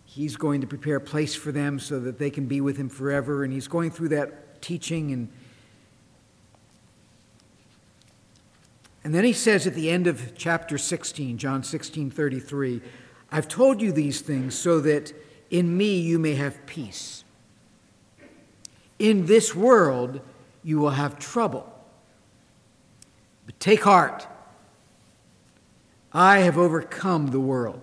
he's going to prepare a place for them so that they can be with him forever. And he's going through that teaching. And then he says at the end of chapter 16, John 16:33, I've told you these things so that in me you may have peace. In this world you will have trouble. But take heart. I have overcome the world.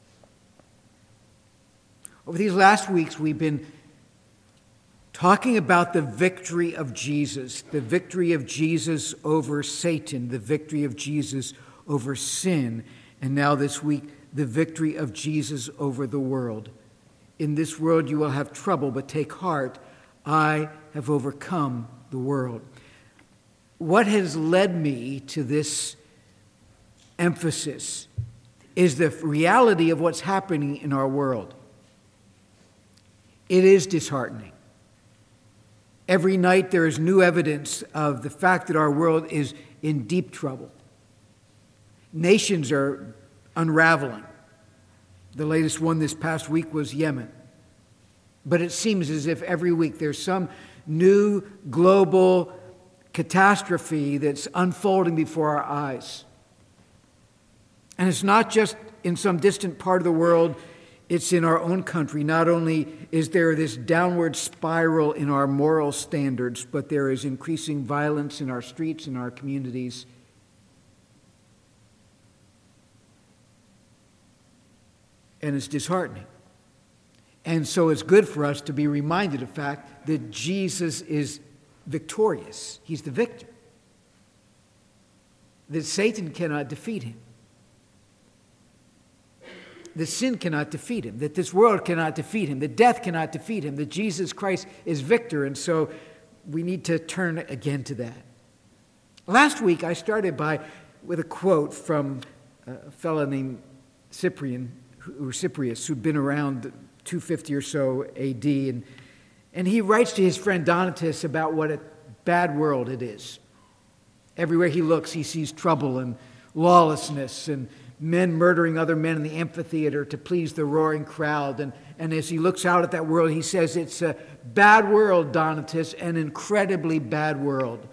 Over these last weeks, we've been talking about the victory of Jesus over Satan, the victory of Jesus over sin, and now this week, the victory of Jesus over the world. In this world you will have trouble, but take heart. I have overcome the world. What has led me to this emphasis is the reality of what's happening in our world. It is disheartening. Every night there is new evidence of the fact that our world is in deep trouble. Nations are unraveling. The latest one this past week was Yemen. But it seems as if every week there's some new global catastrophe that's unfolding before our eyes. And it's not just in some distant part of the world, it's in our own country. Not only is there this downward spiral in our moral standards, but there is increasing violence in our streets, in our communities. And it's disheartening. And so it's good for us to be reminded of the fact that Jesus is victorious. He's the victor. That Satan cannot defeat him. That sin cannot defeat him. That this world cannot defeat him. That death cannot defeat him. That Jesus Christ is victor. And so we need to turn again to that. Last week I started with a quote from a fellow named Cyprius, who'd been around 250 or so AD, and he writes to his friend Donatus about what a bad world it is. Everywhere he looks, he sees trouble and lawlessness and men murdering other men in the amphitheater to please the roaring crowd. And as he looks out at that world, he says, it's a bad world, Donatus, an incredibly bad world.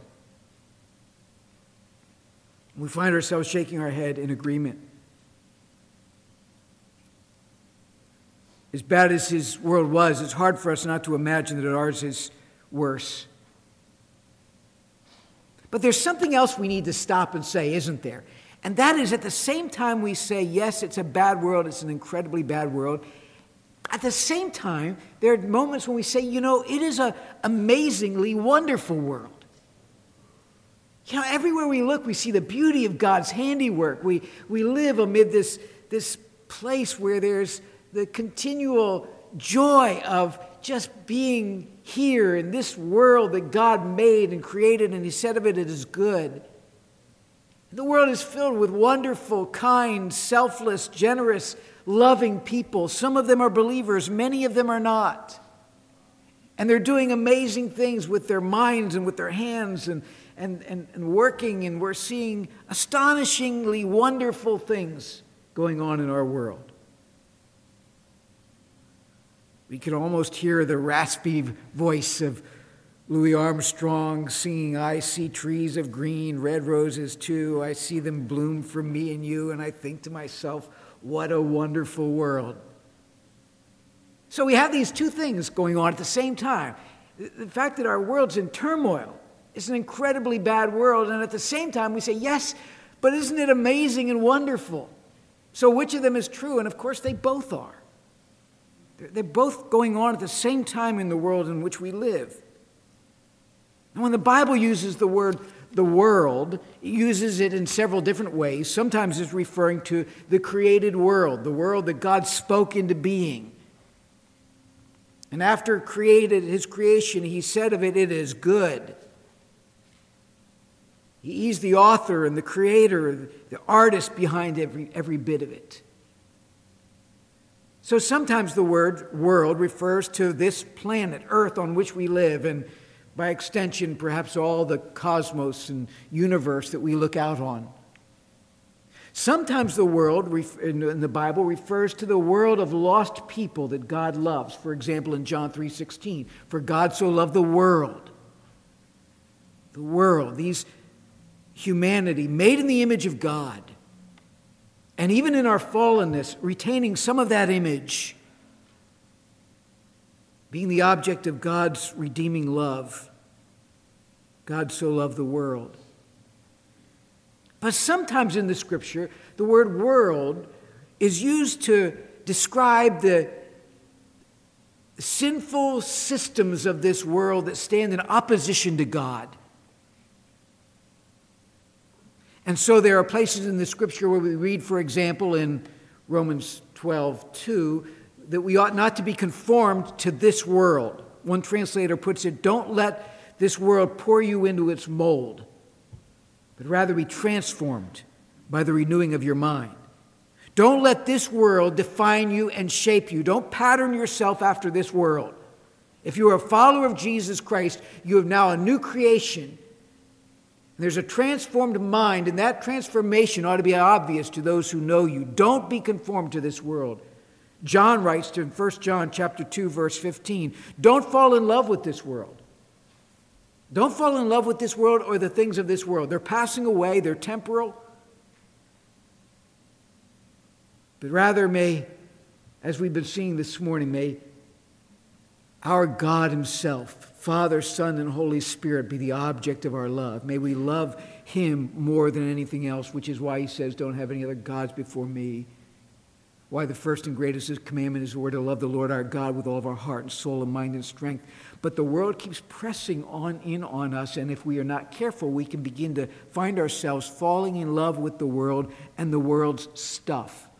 We find ourselves shaking our head in agreement. As bad as his world was, it's hard for us not to imagine that ours is worse. But there's something else we need to stop and say, isn't there? And that is, at the same time we say, yes, it's a bad world, it's an incredibly bad world, at the same time, there are moments when we say, it is an amazingly wonderful world. Everywhere we look, we see the beauty of God's handiwork. We live amid this place where there's the continual joy of just being here in this world that God made and created, and He said of it, it is good. The world is filled with wonderful, kind, selfless, generous, loving people. Some of them are believers, many of them are not. And they're doing amazing things with their minds and with their hands and working, and we're seeing astonishingly wonderful things going on in our world. We can almost hear the raspy voice of Louis Armstrong singing, I see trees of green, red roses too. I see them bloom for me and you. And I think to myself, what a wonderful world. So we have these two things going on at the same time. The fact that our world's in turmoil. It's an incredibly bad world. And at the same time, we say, yes, but isn't it amazing and wonderful? So which of them is true? And of course, they both are. They're both going on at the same time in the world in which we live. And when the Bible uses the word the world, it uses it in several different ways. Sometimes it's referring to the created world, the world that God spoke into being. And after His creation, He said of it, it is good. He's the author and the creator, the artist behind every bit of it. So sometimes the word world refers to this planet, Earth, on which we live, and by extension, perhaps all the cosmos and universe that we look out on. Sometimes the world in the Bible refers to the world of lost people that God loves. For example, in John 3:16, for God so loved the world, these humanity made in the image of God, and even in our fallenness, retaining some of that image, being the object of God's redeeming love. God so loved the world. But sometimes in the Scripture, the word world is used to describe the sinful systems of this world that stand in opposition to God. And so there are places in the Scripture where we read, for example, in Romans 12:2, that we ought not to be conformed to this world. One translator puts it, don't let this world pour you into its mold, but rather be transformed by the renewing of your mind. Don't let this world define you and shape you. Don't pattern yourself after this world. If you are a follower of Jesus Christ, you have now a new creation. There's a transformed mind, and that transformation ought to be obvious to those who know you. Don't be conformed to this world. John writes in 1 John chapter 2, verse 15, don't fall in love with this world. Don't fall in love with this world or the things of this world. They're passing away, they're temporal. But rather may, as we've been seeing this morning, may our God himself, Father, Son, and Holy Spirit be the object of our love. May we love him more than anything else, which is why he says, don't have any other gods before me. Why the first and greatest commandment is we're to love the Lord our God with all of our heart and soul and mind and strength. But the world keeps pressing in on us, and if we are not careful, we can begin to find ourselves falling in love with the world and the world's stuff.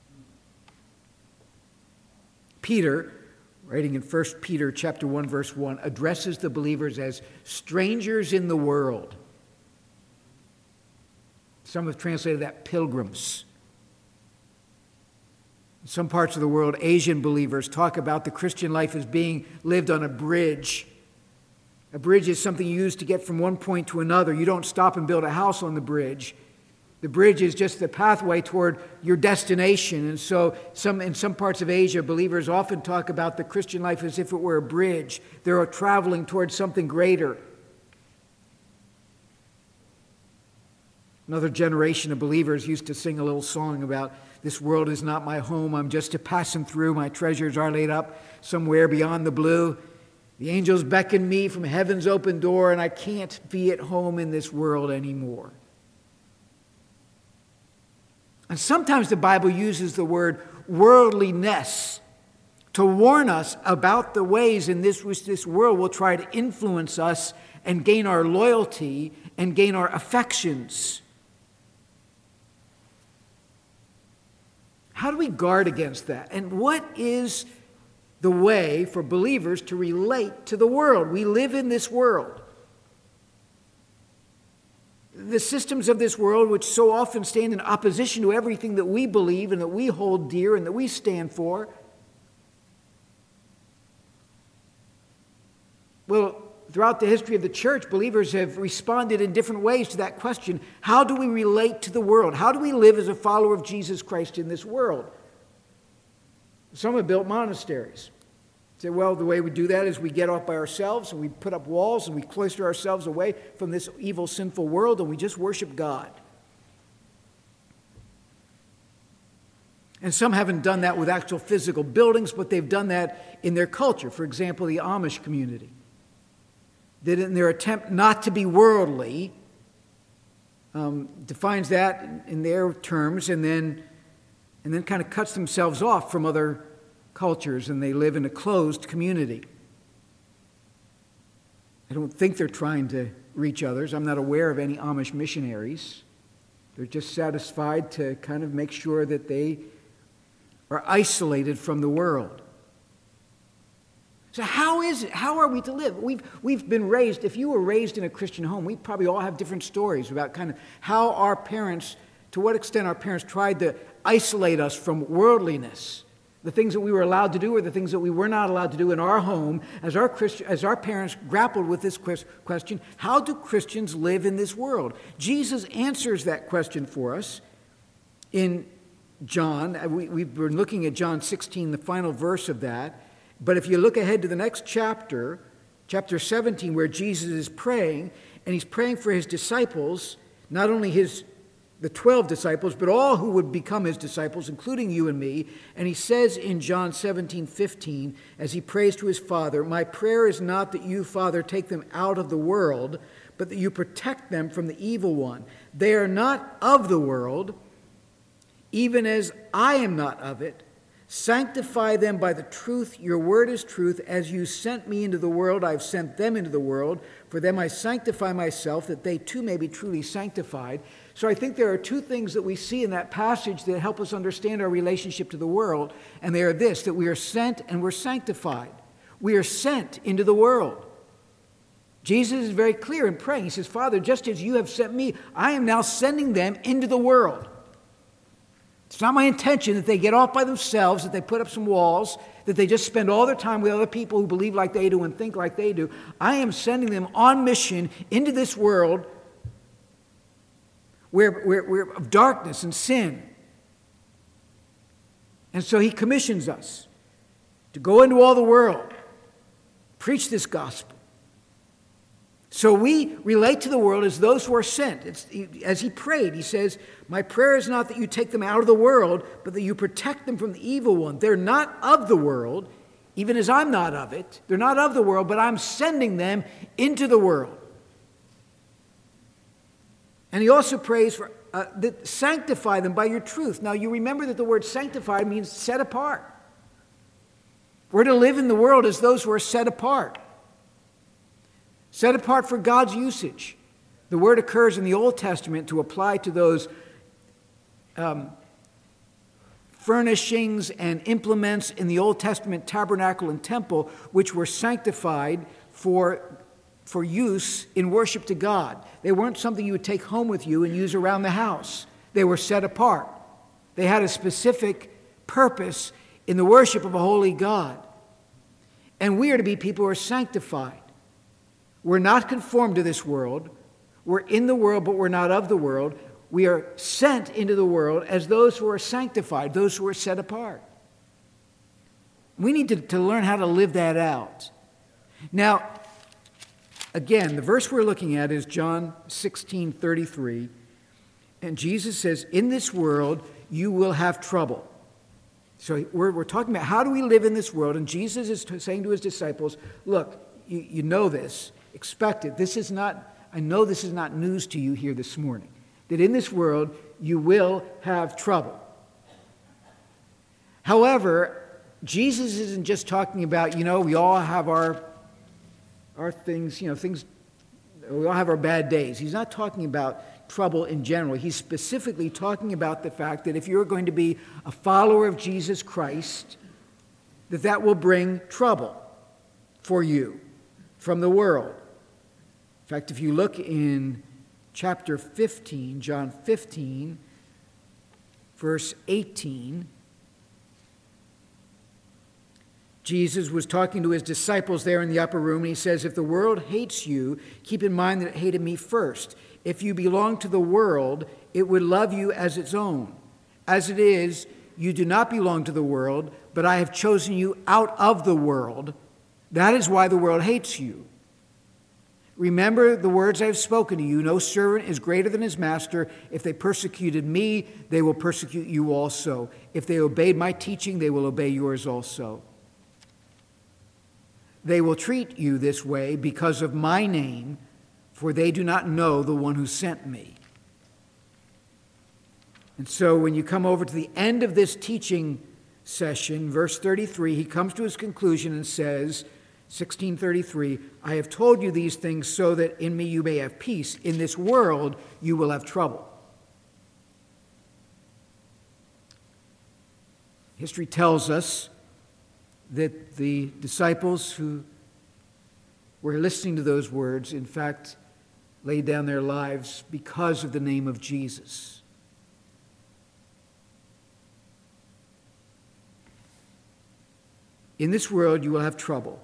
Peter, writing in 1 Peter chapter 1, verse 1, addresses the believers as strangers in the world. Some have translated that pilgrims. In some parts of the world, Asian believers talk about the Christian life as being lived on a bridge. A bridge is something used to get from one point to another. You don't stop and build a house on the bridge. The bridge is just the pathway toward your destination. And so in some parts of Asia, believers often talk about the Christian life as if it were a bridge. They're traveling towards something greater. Another generation of believers used to sing a little song about, this world is not my home, I'm just a passing through, my treasures are laid up somewhere beyond the blue. The angels beckon me from heaven's open door, and I can't be at home in this world anymore. And sometimes the Bible uses the word worldliness to warn us about the ways in which this world will try to influence us and gain our loyalty and gain our affections. How do we guard against that? And what is the way for believers to relate to the world? We live in this world. The systems of this world, which so often stand in opposition to everything that we believe and that we hold dear and that we stand for. Well, throughout the history of the church, believers have responded in different ways to that question. How do we relate to the world? How do we live as a follower of Jesus Christ in this world? Some have built monasteries. Say, well, the way we do that is we get off by ourselves and we put up walls and we cloister ourselves away from this evil, sinful world and we just worship God. And some haven't done that with actual physical buildings, but they've done that in their culture. For example, the Amish community. That in their attempt not to be worldly, defines that in their terms and then kind of cuts themselves off from other cultures, and they live in a closed community. I don't think they're trying to reach others. I'm not aware of any Amish missionaries. They're just satisfied to kind of make sure that they are isolated from the world. So how is it? How are we to live? We've been raised, if you were raised in a Christian home, we probably all have different stories about kind of how our parents, to what extent our parents tried to isolate us from worldliness. The things that we were allowed to do or the things that we were not allowed to do in our home as our parents grappled with this question, how do Christians live in this world? Jesus answers that question for us in John. We've been looking at John 16, the final verse of that. But if you look ahead to the next chapter, chapter 17, where Jesus is praying, and he's praying for his disciples, not only the 12 disciples, but all who would become his disciples, including you and me. And he says in John 17:15, as he prays to his Father, "My prayer is not that you, Father, take them out of the world, but that you protect them from the evil one. They are not of the world, even as I am not of it. Sanctify them by the truth. Your word is truth. As you sent me into the world, I have sent them into the world. For them I sanctify myself, that they too may be truly sanctified." So I think there are two things that we see in that passage that help us understand our relationship to the world, and they are this, that we are sent and we're sanctified. We are sent into the world. Jesus is very clear in praying. He says, "Father, just as you have sent me, I am now sending them into the world." It's not my intention that they get off by themselves, that they put up some walls, that they just spend all their time with other people who believe like they do and think like they do. I am sending them on mission into this world where of darkness and sin. And so he commissions us to go into all the world, preach this gospel. So we relate to the world as those who are sent. As he prayed, he says, "My prayer is not that you take them out of the world, but that you protect them from the evil one. They're not of the world, even as I'm not of it. They're not of the world, but I'm sending them into the world." And he also prays for that sanctify them by your truth. Now you remember that the word sanctify means set apart. We're to live in the world as those who are set apart. Set apart for God's usage. The word occurs in the Old Testament to apply to those furnishings and implements in the Old Testament tabernacle and temple, which were sanctified for use in worship to God. They weren't something you would take home with you and use around the house. They were set apart. They had a specific purpose in the worship of a holy God. And we are to be people who are sanctified. We're not conformed to this world. We're in the world, but we're not of the world. We are sent into the world as those who are sanctified, those who are set apart. We need to learn how to live that out. Now, again, the verse we're looking at is John 16:33. And Jesus says, "In this world you will have trouble." So we're talking about how do we live in this world. And Jesus is saying to his disciples, look, you know this. Expect it. I know this is not news to you here this morning, that in this world you will have trouble. However, Jesus isn't just talking about, we all have our things, we all have our bad days. He's not talking about trouble in general. He's specifically talking about the fact that if you're going to be a follower of Jesus Christ, that will bring trouble for you from the world. In fact, if you look in chapter 15, John 15, verse 18, Jesus was talking to his disciples there in the upper room, and he says, "If the world hates you, keep in mind that it hated me first. If you belong to the world, it would love you as its own. As it is, you do not belong to the world, but I have chosen you out of the world. That is why the world hates you. Remember the words I have spoken to you. No servant is greater than his master. If they persecuted me, they will persecute you also. If they obeyed my teaching, they will obey yours also. They will treat you this way because of my name, for they do not know the one who sent me." And so when you come over to the end of this teaching session, verse 33, he comes to his conclusion and says, 16:33, "I have told you these things so that in me you may have peace. In this world you will have trouble." History tells us that the disciples who were listening to those words, in fact, laid down their lives because of the name of Jesus. In this world you will have trouble.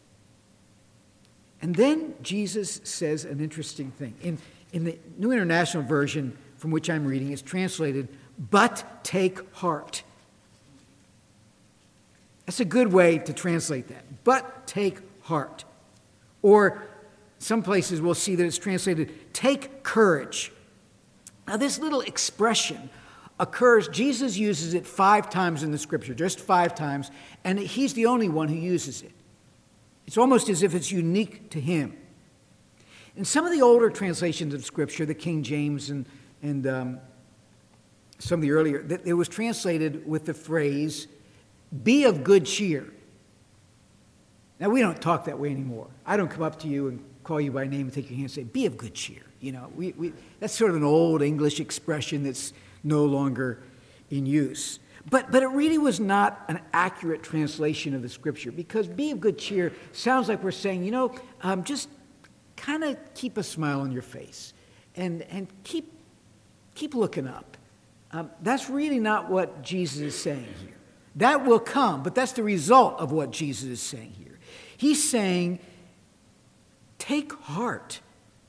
And then Jesus says an interesting thing. In the New International Version from which I'm reading, it's translated, but take heart. That's a good way to translate that. But take heart. Or some places we'll see that it's translated, take courage. Now this little expression occurs, Jesus uses it 5 times in the scripture, just 5 times, and he's the only one who uses it. It's almost as if it's unique to him. In some of the older translations of scripture, the King James and some of the earlier, it was translated with the phrase, be of good cheer. Now, we don't talk that way anymore. I don't come up to you and call you by name and take your hand and say, be of good cheer. You know, that's sort of an old English expression that's no longer in use. But it really was not an accurate translation of the scripture, because be of good cheer sounds like we're saying, just kind of keep a smile on your face and keep looking up. That's really not what Jesus is saying here. That will come, but that's the result of what Jesus is saying here. He's saying, take heart.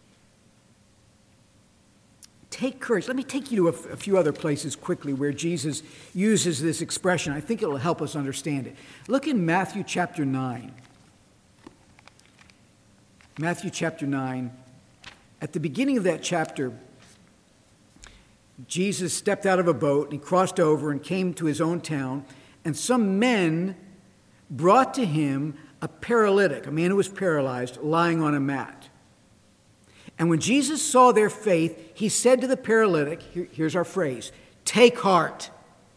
Take courage. Let me take you to a few other places quickly where Jesus uses this expression. I think it will help us understand it. Look in Matthew chapter 9. Matthew chapter 9. At the beginning of that chapter, Jesus stepped out of a boat and he crossed over and came to his own town, and some men brought to him a paralytic, a man who was paralyzed, lying on a mat. And when Jesus saw their faith, he said to the paralytic, here's our phrase, take heart.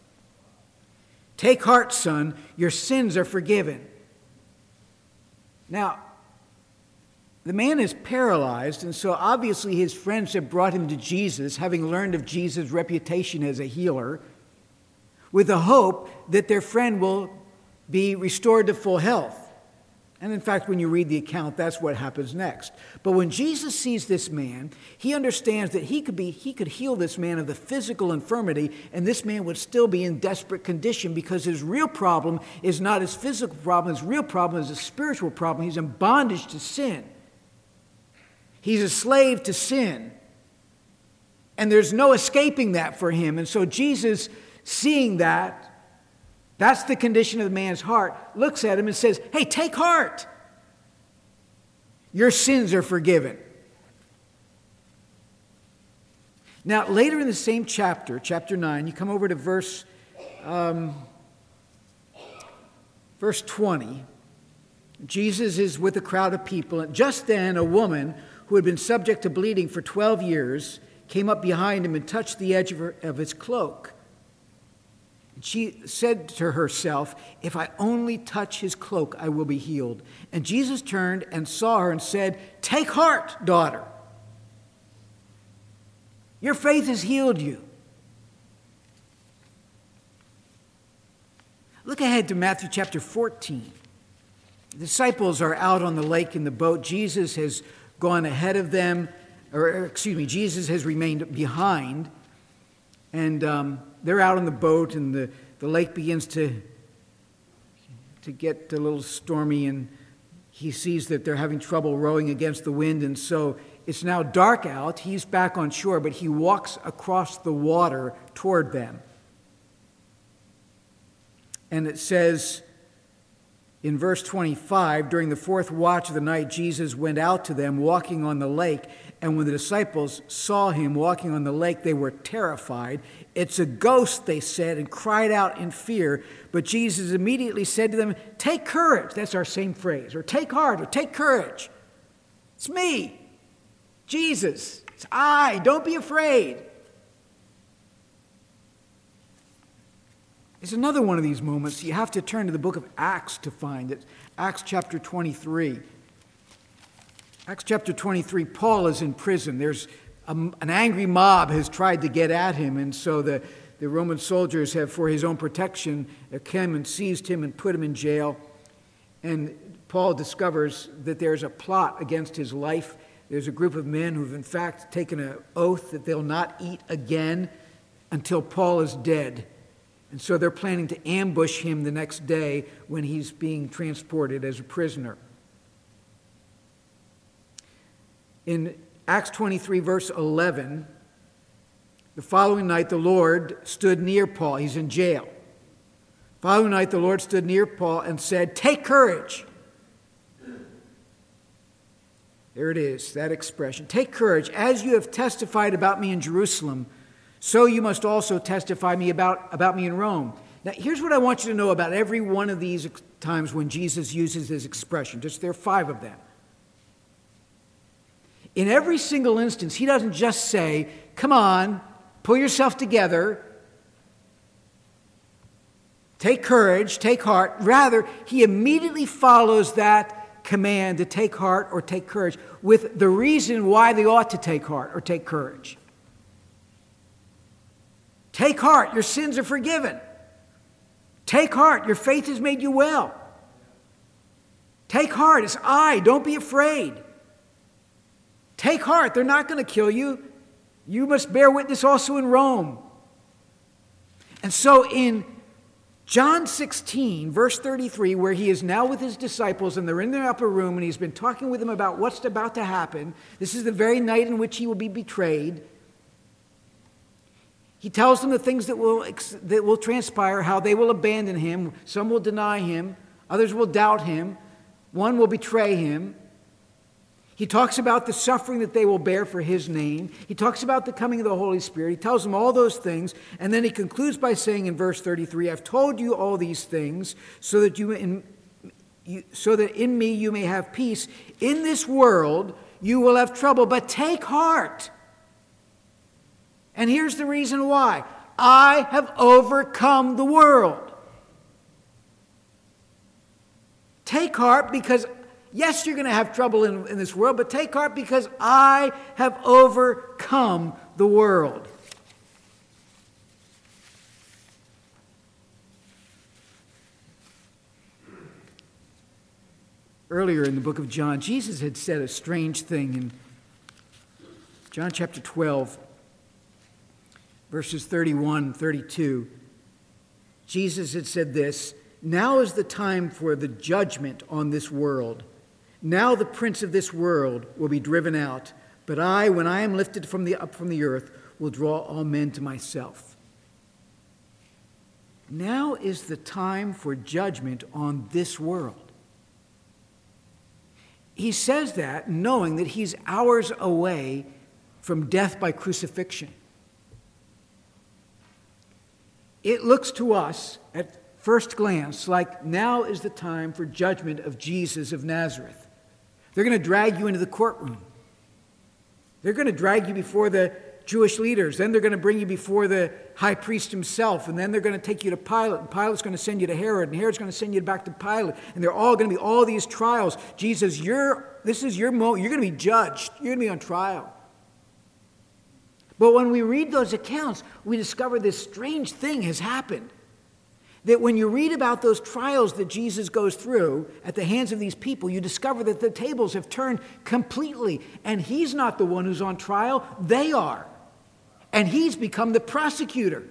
Take heart, son, your sins are forgiven. Now, the man is paralyzed, and so obviously his friends have brought him to Jesus, having learned of Jesus' reputation as a healer, with the hope that their friend will be restored to full health. And in fact, when you read the account, that's what happens next. But when Jesus sees this man, he understands that he could heal this man of the physical infirmity, and this man would still be in desperate condition, because his real problem is not his physical problem. His real problem is a spiritual problem. He's in bondage to sin. He's a slave to sin. And there's no escaping that for him. And so Jesus, seeing that, that's the condition of the man's heart, looks at him and says, hey, take heart. Your sins are forgiven. Now, later in the same chapter, chapter 9, you come over to verse 20. Jesus is with a crowd of people, and just then a woman who had been subject to bleeding for 12 years came up behind him and touched the edge of his cloak. She said to herself, if I only touch his cloak, I will be healed. And Jesus turned and saw her and said, take heart, daughter. Your faith has healed you. Look ahead to Matthew chapter 14. The disciples are out on the lake in the boat. Jesus has gone ahead of them, Jesus has remained behind. And they're out on the boat, and the lake begins to get a little stormy, and he sees that they're having trouble rowing against the wind, and so it's now dark out. He's back on shore, but he walks across the water toward them. And it says in verse 25, during the 4th watch of the night, Jesus went out to them walking on the lake. And when the disciples saw him walking on the lake, they were terrified. It's a ghost, they said, and cried out in fear. But Jesus immediately said to them, take courage. That's our same phrase. Or take heart, or take courage. It's me, Jesus. It's I. Don't be afraid. It's another one of these moments. You have to turn to the book of Acts to find it. Acts chapter 23. Acts chapter 23, Paul is in prison. There's an angry mob has tried to get at him, and so the Roman soldiers have, for his own protection, come and seized him and put him in jail. And Paul discovers that there's a plot against his life. There's a group of men who've in fact taken an oath that they'll not eat again until Paul is dead. And so they're planning to ambush him the next day when he's being transported as a prisoner. In Acts 23, verse 11, The following night, the Lord stood near Paul. He's in jail. The following night, the Lord stood near Paul and said, "Take courage." There it is, that expression. "Take courage. As you have testified about me in Jerusalem, so you must also testify about me in Rome." Now, here's what I want you to know about every one of these times when Jesus uses this expression. There are 5 of them. In every single instance, he doesn't just say, "Come on, pull yourself together, take courage, take heart." Rather, he immediately follows that command to take heart or take courage with the reason why they ought to take heart or take courage. Take heart, your sins are forgiven. Take heart, your faith has made you well. Take heart, it's I, don't be afraid. Take heart, they're not going to kill you. You must bear witness also in Rome. And so in John 16, verse 33, where he is now with his disciples and they're in the upper room and he's been talking with them about what's about to happen. This is the very night in which he will be betrayed. He tells them the things that will transpire, how they will abandon him. Some will deny him. Others will doubt him. One will betray him. He talks about the suffering that they will bear for his name. He talks about the coming of the Holy Spirit. He tells them all those things. And then he concludes by saying in verse 33, "I've told you all these things so that in me you may have peace. In this world you will have trouble, but take heart." And here's the reason why. I have overcome the world. Take heart because, yes, you're going to have trouble in this world, but take heart because I have overcome the world. Earlier in the book of John, Jesus had said a strange thing in John chapter 12, verses 31 and 32. Jesus had said this, "Now is the time for the judgment on this world. Now the prince of this world will be driven out, but I, when I am lifted up from the earth, will draw all men to myself." Now is the time for judgment on this world. He says that knowing that he's hours away from death by crucifixion. It looks to us at first glance like now is the time for judgment of Jesus of Nazareth. They're going to drag you into the courtroom. They're going to drag you before the Jewish leaders. Then they're going to bring you before the high priest himself. And then they're going to take you to Pilate. And Pilate's going to send you to Herod. And Herod's going to send you back to Pilate. And they're all going to be all these trials. Jesus, this is your moment. You're going to be judged. You're going to be on trial. But when we read those accounts, we discover this strange thing has happened. That when you read about those trials that Jesus goes through at the hands of these people, you discover that the tables have turned completely. And he's not the one who's on trial, they are. And he's become the prosecutor.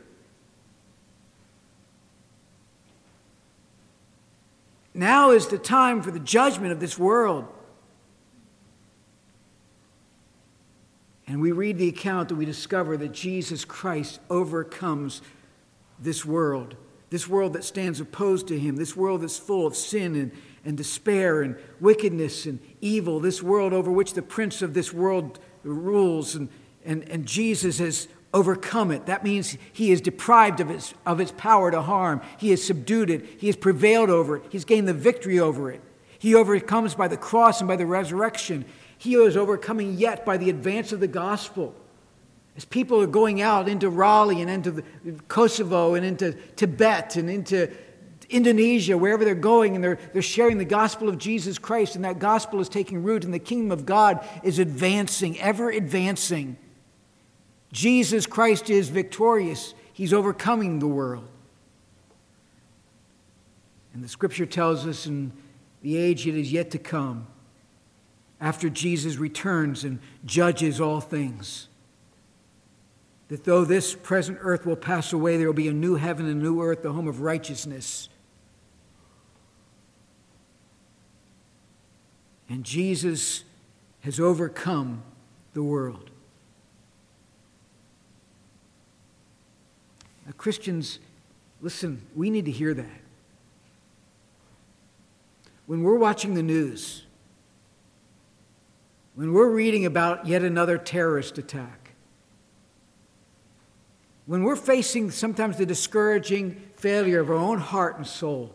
Now is the time for the judgment of this world. And we read the account and we discover that Jesus Christ overcomes this world that stands opposed to him, this world that's full of sin and despair and wickedness and evil, this world over which the prince of this world rules, and Jesus has overcome it. That means he is deprived of its power to harm. He has subdued it. He has prevailed over it. He's gained the victory over it. He overcomes by the cross and by the resurrection. He is overcoming yet by the advance of the gospel. As people are going out into Raleigh and into Kosovo and into Tibet and into Indonesia, wherever they're going, and they're sharing the gospel of Jesus Christ, and that gospel is taking root, and the kingdom of God is advancing, ever advancing. Jesus Christ is victorious. He's overcoming the world. And the scripture tells us in the age that is yet to come, after Jesus returns and judges all things, that though this present earth will pass away, there will be a new heaven and a new earth, the home of righteousness. And Jesus has overcome the world. Now, Christians, listen, we need to hear that. When we're watching the news, when we're reading about yet another terrorist attack, when we're facing sometimes the discouraging failure of our own heart and soul,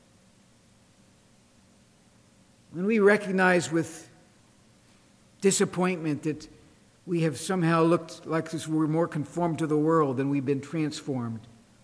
when we recognize with disappointment that we have somehow looked like we're more conformed to the world than we've been transformed,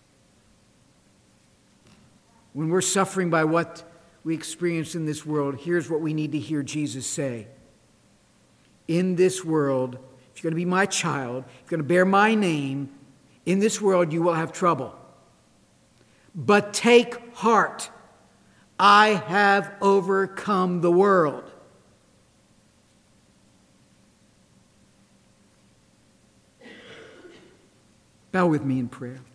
when we're suffering by what we experience in this world, here's what we need to hear Jesus say. In this world, if you're going to be my child, if you're going to bear my name, in this world you will have trouble. But take heart, I have overcome the world. Bow with me in prayer.